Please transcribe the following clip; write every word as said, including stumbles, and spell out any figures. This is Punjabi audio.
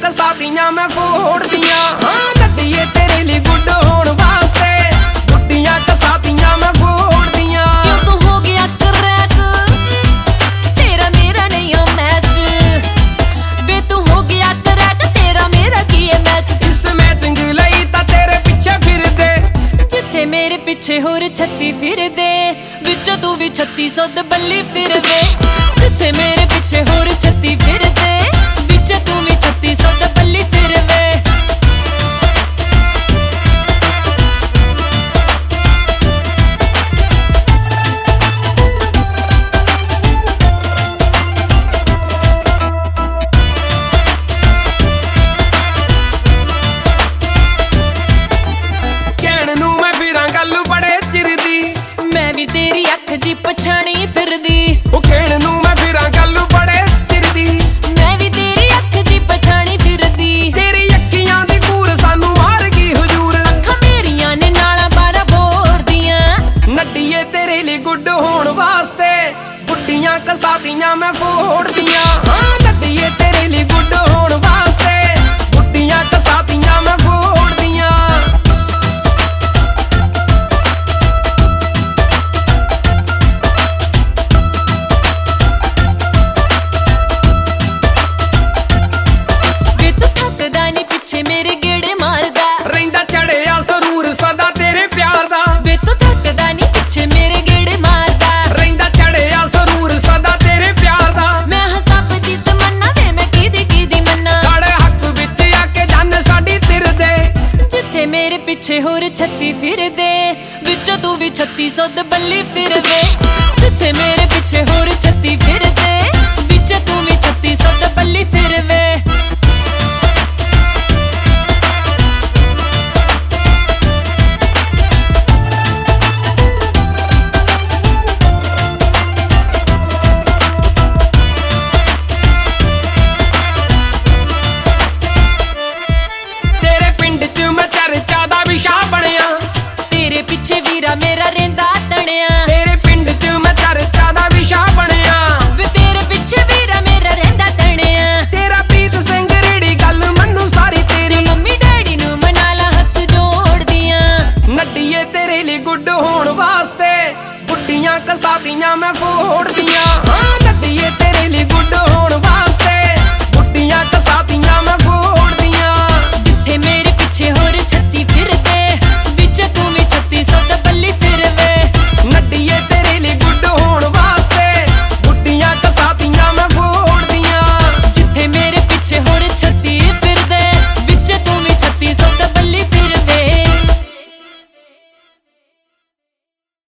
ਕਸਾਦੀਆਂ ਮੈਂ ਫੋੜਦੀਆਂ ਹਾਂ ਨੱਡੀਏ ਤੇਰੇ ਲਈ ਗੁੱਡ ਹੋਣ ਵਾਸਤੇ ਗੁੱਡੀਆਂ ਕਸਾਦੀਆਂ ਮੈਂ ਫੋੜਦੀਆਂ। ਕਿਉਂ ਤੂੰ ਹੋ ਗਿਆ ਕਰੈਕ ਤੇਰਾ ਮੇਰਾ ਨਹੀਂ ਓ ਮੈਚ ਵੇ ਤੂੰ ਹੋ ਗਿਆ ਕਰੈਕ ਤੇਰਾ ਮੇਰਾ ਕੀ ਹੈ ਮੈਚ। ਇਸ ਮੈਚਿੰਗ ਲਈ ਤਾਂ ਤੇਰੇ ਪਿੱਛੇ ਫਿਰਦੇ ਜਿੱਥੇ ਮੇਰੇ ਪਿੱਛੇ ਹੋਰ ਛੱਤੀ ਫਿਰਦੇ ਵਿੱਚ ਤੂੰ ਵੀ ਛੱਤੀ ਸੌ ਬੱਲੀ ਫਿਰਵੇ ਜਿੱਥੇ ਮੇਰੇ ਪਿੱਛੇ ਹੋਰ ਛੱਤੀ ਫਿਰਦੇ ਵਿੱਚ ਤੂੰ ਵੀ ਛੱਤੀ ਸੌ ਬੱਲੀ ਫਿਰਵੇ। ਕਹਿਣ ਨੂੰ ਮੈਂ ਫਿਰਾਂ ਗੱਲ ਬੜੇ ਚਿਰ ਦੀ ਮੈਂ ਵੀ ਤੇਰੀ ਅੱਖ ਜੀ ਪਛਾਣੀ ਫਿਰਦੀ ਉਹ ਕਹਿਣ ਨੂੰ ਮੈਂ ਫਿਰਾਂ ਗੱਲ ਬੜੇ ਚਿਰ ਦੀ ਮੈਂ ਵੀ ਤੇਰੀ ਅੱਖ ਜੀ ਪਛਾਣੀ ਫਿਰਦੀ। ਤੇਰੀ ਅੱਖੀਆਂ ਦੀ ਕੂਰ ਸਾਨੂੰ ਮਾਰ ਗਈ ਹਜੂਰ ਅੱਖਾਂ ਮੇਰੀਆਂ ਨੇ ਨਾਲਾਂ ਬਾਰਾਂ ਬੋਰਦੀਆਂ ਨੱਡੀਏ ਤੇਰੇ ਲਈ ਗੁੱਡ ਹੋਣ ਵਾਸਤੇ ਗੁੱਡੀਆਂ ਕਸਾਦੀਆਂ ਮੈਂ ਫੋੜਦੀਆਂ ਹਾਂ ਨੱਡੀਏ ਤੇਰੇ ਲਈ ਗੁੱਡ ਹੋਣ ਵਾਸਤੇ ਗੁੱਡੀਆਂ ਕਸਾਦੀਆਂ ਮੈਂ ਫੋੜਦੀਆਂ। ਵੇ ਤੂੰ ਥੱਕਦਾ ਨੀ ਪਿੱਛੇ ਮੇਰੇ ਗੇੜੇ ਮਾਰਦਾ ਰਹਿੰਦਾ ਚੜਿਆ ਸਰੂਰ ਸਦਾ ਤੇਰੇ ਪਿਆਰ ਦਾ ਵੇ ਤੂੰ ਥੱਕਦਾ ਨੀ ਪਿੱਛੇ ਮੇਰੇ ਗੇੜੇ ਮਾਰਦਾ ਰਹਿੰਦਾ ਚੜਿਆ ਸਰੂਰ ਸਦਾ ਤੇਰੇ ਪਿਆਰ ਦਾ। ਮੈਂ ਹਾਂ ਸਭ ਦੀ ਤਮੰਨਾ ਵੇ ਮੈਂ ਕਿਹਦੀ ਕਿਹਦੀ ਮੰਨਾ ਸਾਡੇ ਹੱਕ ਵਿੱਚ ਆ ਕੇ ਜਨ ਸਾਡੀ ਤਿਰਦੇ ਜਿੱਥੇ ਮੇਰੇ ਪਿੱਛੇ ਹੋਰ ਛੱਤੀ ਫਿਰਦੇ ਵਿੱਚ ਤੂੰ ਵੀ ਛੱਤੀ ਸੌ ਬੱਲੀ ਫਿਰਵੇ ਜਿੱਥੇ ਮੇਰੇ ਪਿੱਛੇ ਹੋਰ ਛੱਤੀ ਫਿਰਦੇ ਵਿੱਚ ਤੂੰ ਵੀ ਛੱਤੀ ਸੌ ਬੱਲੀ ਫਿਰਵੇ। ਤੇਰੇ ਪਿੰਡ 'ਚ ਮੈਂ ਚਰਚਾ ਦਾ ਵਿਸ਼ਾ ਬਣਿਆ ਤੇਰੇ ਪਿੱਛੇ ਵੀਰਾ ਮੇਰਾ ਰਹਿੰਦਾ ਤਣਿਆ ਤੇਰੇ ਪਿੰਡ 'ਚ ਮੈਂ ਚਰਚਾ ਦਾ ਵਿਸ਼ਾ ਬਣਿਆ ਵੇ ਤੇਰੇ ਪਿੱਛੇ ਵੀਰਾ ਮੇਰਾ ਰਹਿੰਦਾ ਤਣਿਆ। ਤੇਰਾ ਪ੍ਰੀਤ ਸਿੰਘ ਰੇੜੀ ਗੱਲ ਮੈਨੂੰ ਸਾਰੀ ਤੇਰੀ ਮੰਮੀ ਡੈਡੀ ਨੂੰ ਮਨਾ ਲਾ ਹੱਥ ਜੋੜਦੀਆਂ ਨੱਡੀਏ ਤੇਰੇ ਲਈ ਗੁੱਡ ਹੋਣ ਵਾਸਤੇ ਗੁੱਡੀਆਂ ਕਸਾਦੀਆਂ ਮੈਂ ਫੋੜਦੀਆਂ ਹਾਂ ਨੱਡੀਏ ਤੇਰੇ ਲਈ ਗੁੱਡ ਹੋਣ ਵਾਸਤੇ